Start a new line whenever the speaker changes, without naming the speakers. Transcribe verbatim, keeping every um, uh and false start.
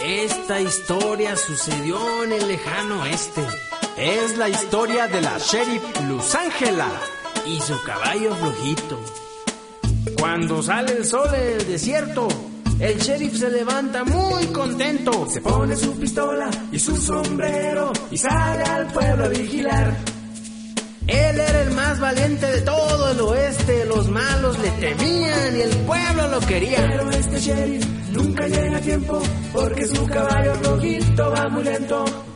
Esta historia sucedió en el lejano oeste.
Es la historia de la sheriff Luz Ángela
y su caballo flojito. Cuando sale el sol en el desierto, el sheriff se levanta muy contento.
Se pone su pistola y su sombrero y sale al pueblo a vigilar.
Él era el más valiente de todo el oeste. Los malos le temían y el pueblo lo quería.
Pero este sheriff nunca llega a tiempo porque su caballo rojito va muy lento.